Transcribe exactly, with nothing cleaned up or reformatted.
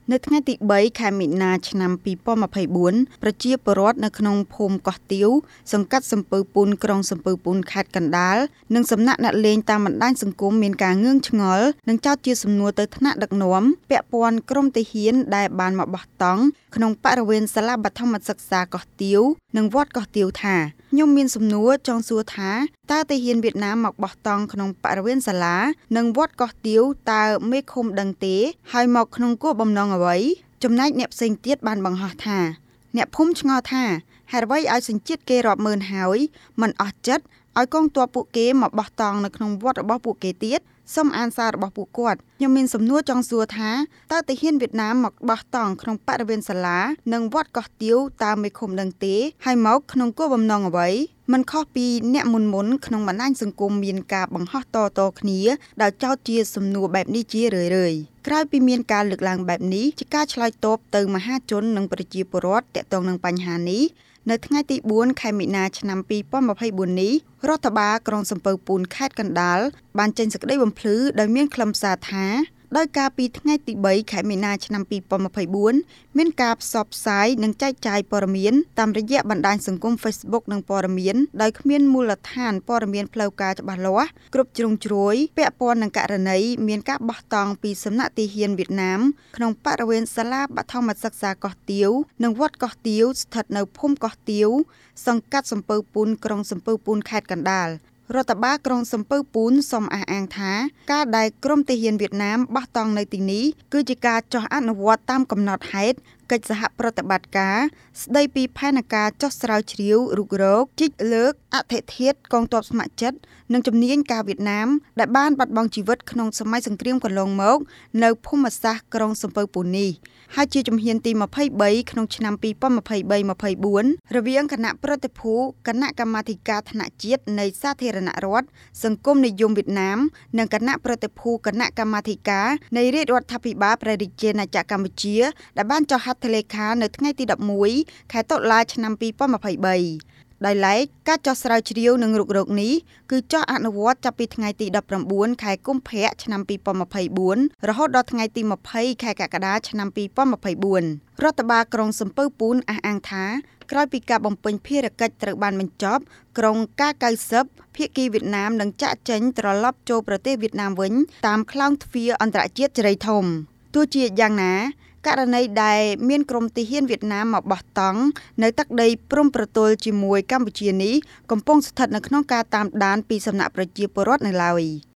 នៅថ្ងៃទីបីខែមីនាឆ្នាំពីរពាន់ម្ភៃបួនប្រជាពលរដ្ឋនៅក្នុងភូមិកោះទាវសង្កាត់សំពៅពុនក្រុងសំពៅពុនខេត្តកណ្ដាលនិងសំណាក់អ្នកលេងតាមបណ្ដាញសង្គមមានការងឿងឆ្ងល់និងចោទជាសំណួរទៅថ្នាក់ដឹកនាំពាក់ព័ន្ធក្រុមទាហានដែលបានមកបោះតង់ក្នុងបរិវេណសាលាបឋមសិក្សាកោះទាវនិងវត្តកោះទាវថាខ្ញុំមានសំណួរចង់សួរថាតើទាហានវៀតណាមមកបោះតង់ក្នុងបរិវេណសាលានិងវត្តកោះទាវតើមេឃុំដឹងទេហើយមកក្នុងគោលបំណងអ្វីចំណែកអ្នកផ្សេងទៀតបានបង្ហោះថាអ្នកភូមិឆ្ងល់ថាហេតុអ្វីឲ្យសញ្ជាតិគេរាប់ម៉ឺនហើយមិនអស់ចិត្តឲ្យកងទ័ពពួកគេមកបោះតង់នៅក្នុងវត្តរបស់ពួកគេទៀតសូមអានសាររបស់ពួកគាត់ខ្ញុំមានសំណួរចង់សួរថាតើទាហានវៀតណាមមកបោះតង់ក្នុងបរិវេណសាលានិងវត្តកោះទាវតើមេឃុំដឹងទេហើយមកក្នុងគោលបំណងអ្វីមិនខុសពីអ្នកមុនមុនក្នុងបណ្ដាញសង្គមមានការបង្ហោះតតគ្នាដែលចោទជាសំណួរបែបនេះជារឿយៗក្រោយពីមានការលើកឡើងបែបនេះជាការឆ្លើយតបទៅមហាជននិងប្រជាពលរដ្ឋទាក់ទងនឹងបញ្ហានេះនៅថ្ងៃទីបួនខែមីនាឆ្នាំពីរពាន់ម្ភៃបួននេះរដ្ឋបាលក្រុងសំពៅពុនខេត្តកណ្ដាលបានចេញសេចក្តីបំភ្លឺដោយមានខ្លឹមសារថាដោយការពីថ្ងៃទីបីខែមីនាឆ្នាំពីរពាន់ម្ភៃបួនមានការផ្សព្វផ្សាយនិងចែកចាយព័ត៌មានតាមរយៈបណ្ដាញសង្គម Facebook និងព័ត៌មានដោយគ្មានមូលដ្ឋានព័ត៌មានផ្លូវការច្បាស់លាស់គ្រប់ជ្រុងជ្រោយពាក់ព័ន្ធនឹងករណីមានការបោះតង់ពីសំណាក់ទាហានវៀតណាមក្នុងបរិវេណសាលាបឋមសិក្សាកោះទាវនិងវត្តកោះទាវស្ថិតនៅភូមិកោះទាវសង្កាត់សំពៅពុនក្រុងសំពៅពុនខេត្តកណ្ដាលរដ្ឋបាលក្រុងសំពៅពុនសូមអះអាងថាការដែលក្រុមទាហានវៀតណាមបោះតង់នៅទីនេះគឺជាការចោះអនុវត្តតាមកំណត់ហេតុកិច្ចសហប្រតិបត្តិការស្ដីពីផែនការចោះស្រាវជ្រាវរុករកជីកលើកអធិធាតុកងទ័ពស្ម័គ្រចិត្តនិងជំនាញការវៀតណាមដែលបានបាត់បង់ជីវិតក្នុងសម័យសង្គ្រាមកន្លងមកនៅភូមិសាស្ត្រក្រុងសំពៅពុននេះហើយជាជំហានទីម្ភៃបីក្នុងឆ្នាំពីរពាន់ម្ភៃបី-ម្ភៃបួនរវាងគណៈប្រតិភូគណៈកម្មាធិការថ្នាក់ជាតិនៃសាធារណរដ្ឋសង្គមនិយមវៀតណាមនិងគណៈប្រតិភូគណៈកម្មាធិការនៃរាជរដ្ឋាភិបាលព្រះរាជាណាចក្រកម្ពុជាដែលបានចុះហត្ថលេខានៅថ្ងៃទីដប់មួយខែតុលាឆ្នាំពីរពាន់ម្ភៃបីដោយឡែកការចោះស្រាវជ្រាវនិងរុករកនេះគឺចោះអនុវត្តចាប់ពីថ្ងៃទីដប់ប្រាំបួនខែកុម្ភៈឆ្នាំពីរពាន់ម្ភៃបួនរហូតដល់ថ្ងៃទីម្ភៃខែកក្កដាឆ្នាំពីរពាន់ម្ភៃបួនរដ្ឋបាលក្រុងសំពៅពុនអះអាងថាក្រោយពីការបំពេញភារកិច្ចត្រូវបានបញ្ចប់ក្រុងកាកៅសិបភាគីវៀតណាមនឹងចាក់ចេញត្រឡប់ចូលប្រទេសវៀតណាមវិញតាមខ្លោងទ្វារអន្តរជាតិសេរីធំទោះជាយ៉ាងណាករណីដែលមានក្រុមទាហានវៀតណាមមកបោះតង់នៅទឹកដីព្រំប្រទល់ជាមួយកម្ពុជានេះកំពុងស្ថិតនៅក្នុងការតាមដានពីសំណាក់ប្រជាពលរដ្ឋនៅឡើយ